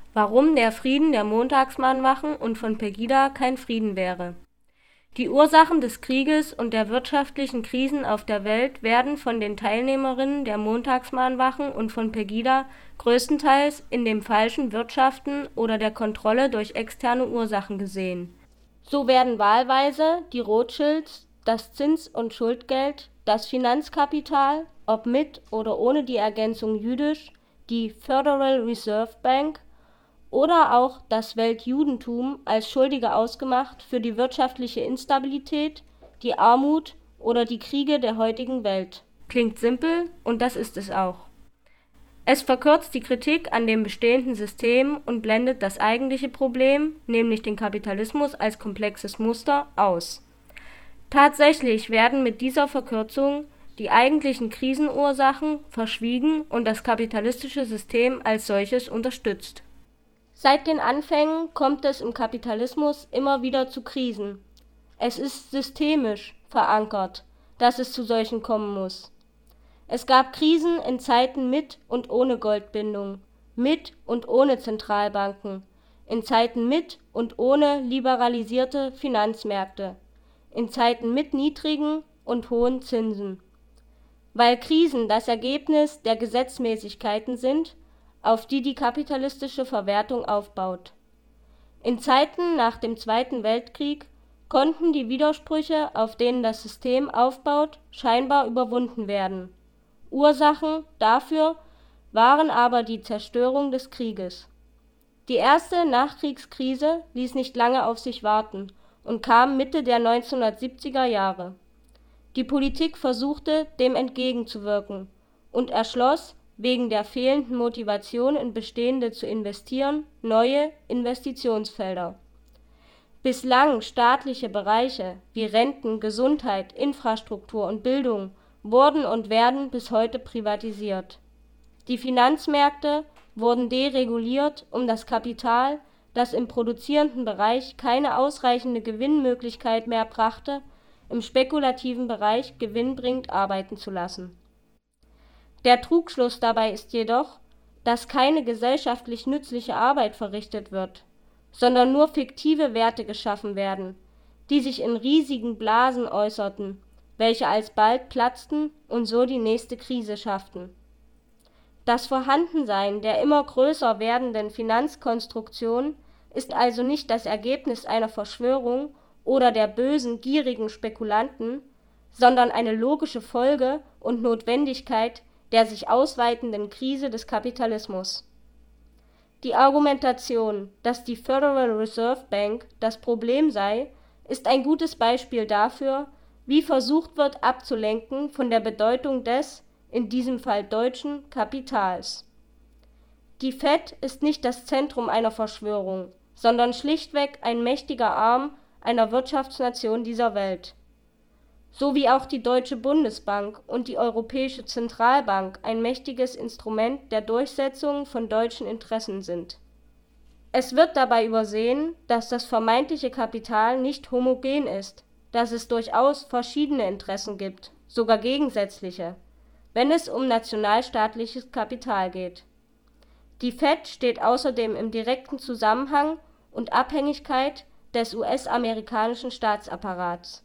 Warum der Frieden der Montagsmahnwachen und von Pegida kein Frieden wäre. Die Ursachen des Krieges und der wirtschaftlichen Krisen auf der Welt werden von den Teilnehmerinnen der Montagsmahnwachen und von Pegida größtenteils in dem falschen Wirtschaften oder der Kontrolle durch externe Ursachen gesehen. So werden wahlweise die Rothschilds, das Zins- und Schuldgeld, das Finanzkapital, ob mit oder ohne die Ergänzung jüdisch, die Federal Reserve Bank oder auch das Weltjudentum als Schuldige ausgemacht für die wirtschaftliche Instabilität, die Armut oder die Kriege der heutigen Welt. Klingt simpel, und das ist es auch. Es verkürzt die Kritik an dem bestehenden System und blendet das eigentliche Problem, nämlich den Kapitalismus als komplexes Muster, aus. Tatsächlich werden mit dieser Verkürzung die eigentlichen Krisenursachen verschwiegen und das kapitalistische System als solches unterstützt. Seit den Anfängen kommt es im Kapitalismus immer wieder zu Krisen. Es ist systemisch verankert, dass es zu solchen kommen muss. Es gab Krisen in Zeiten mit und ohne Goldbindung, mit und ohne Zentralbanken, in Zeiten mit und ohne liberalisierte Finanzmärkte, in Zeiten mit niedrigen und hohen Zinsen. Weil Krisen das Ergebnis der Gesetzmäßigkeiten sind, auf die die kapitalistische Verwertung aufbaut. In Zeiten nach dem Zweiten Weltkrieg konnten die Widersprüche, auf denen das System aufbaut, scheinbar überwunden werden. Ursachen dafür waren aber die Zerstörung des Krieges. Die erste Nachkriegskrise ließ nicht lange auf sich warten und kam Mitte der 1970er Jahre. Die Politik versuchte, dem entgegenzuwirken und erschloss, wegen der fehlenden Motivation in bestehende zu investieren, neue Investitionsfelder. Bislang staatliche Bereiche wie Renten, Gesundheit, Infrastruktur und Bildung wurden und werden bis heute privatisiert. Die Finanzmärkte wurden dereguliert, um das Kapital, das im produzierenden Bereich keine ausreichende Gewinnmöglichkeit mehr brachte, im spekulativen Bereich gewinnbringend arbeiten zu lassen. Der Trugschluss dabei ist jedoch, dass keine gesellschaftlich nützliche Arbeit verrichtet wird, sondern nur fiktive Werte geschaffen werden, die sich in riesigen Blasen äußerten, welche alsbald platzten und so die nächste Krise schafften. Das Vorhandensein der immer größer werdenden Finanzkonstruktion ist also nicht das Ergebnis einer Verschwörung oder der bösen, gierigen Spekulanten, sondern eine logische Folge und Notwendigkeit der sich ausweitenden Krise des Kapitalismus. Die Argumentation, dass die Federal Reserve Bank das Problem sei, ist ein gutes Beispiel dafür, wie versucht wird abzulenken von der Bedeutung des, in diesem Fall deutschen, Kapitals. Die Fed ist nicht das Zentrum einer Verschwörung, sondern schlichtweg ein mächtiger Arm einer Wirtschaftsnation dieser Welt. So wie auch die Deutsche Bundesbank und die Europäische Zentralbank ein mächtiges Instrument der Durchsetzung von deutschen Interessen sind. Es wird dabei übersehen, dass das vermeintliche Kapital nicht homogen ist, dass es durchaus verschiedene Interessen gibt, sogar gegensätzliche, wenn es um nationalstaatliches Kapital geht. Die Fed steht außerdem im direkten Zusammenhang und Abhängigkeit des US-amerikanischen Staatsapparats.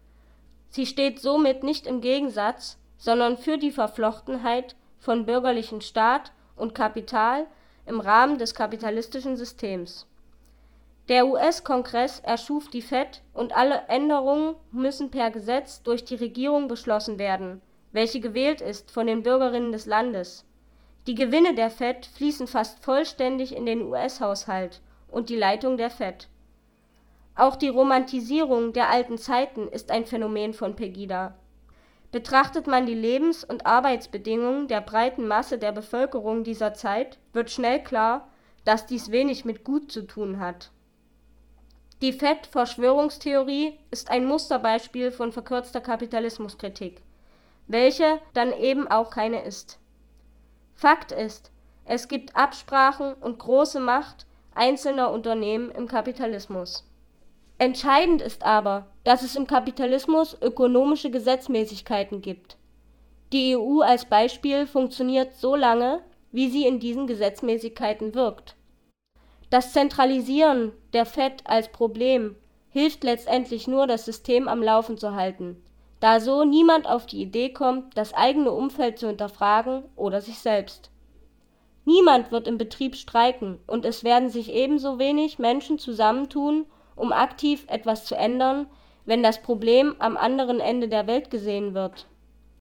Sie steht somit nicht im Gegensatz, sondern für die Verflochtenheit von bürgerlichem Staat und Kapital im Rahmen des kapitalistischen Systems. Der US-Kongress erschuf die Fed und alle Änderungen müssen per Gesetz durch die Regierung beschlossen werden, welche gewählt ist von den Bürgerinnen des Landes. Die Gewinne der Fed fließen fast vollständig in den US-Haushalt und die Leitung der Fed. Auch die Romantisierung der alten Zeiten ist ein Phänomen von Pegida. Betrachtet man die Lebens- und Arbeitsbedingungen der breiten Masse der Bevölkerung dieser Zeit, wird schnell klar, dass dies wenig mit Gut zu tun hat. Die Fed-Verschwörungstheorie ist ein Musterbeispiel von verkürzter Kapitalismuskritik, welche dann eben auch keine ist. Fakt ist, es gibt Absprachen und große Macht einzelner Unternehmen im Kapitalismus. Entscheidend ist aber, dass es im Kapitalismus ökonomische Gesetzmäßigkeiten gibt. Die EU als Beispiel funktioniert so lange, wie sie in diesen Gesetzmäßigkeiten wirkt. Das Zentralisieren der FED als Problem hilft letztendlich nur, das System am Laufen zu halten, da so niemand auf die Idee kommt, das eigene Umfeld zu hinterfragen oder sich selbst. Niemand wird im Betrieb streiken und es werden sich ebenso wenig Menschen zusammentun, um aktiv etwas zu ändern, wenn das Problem am anderen Ende der Welt gesehen wird.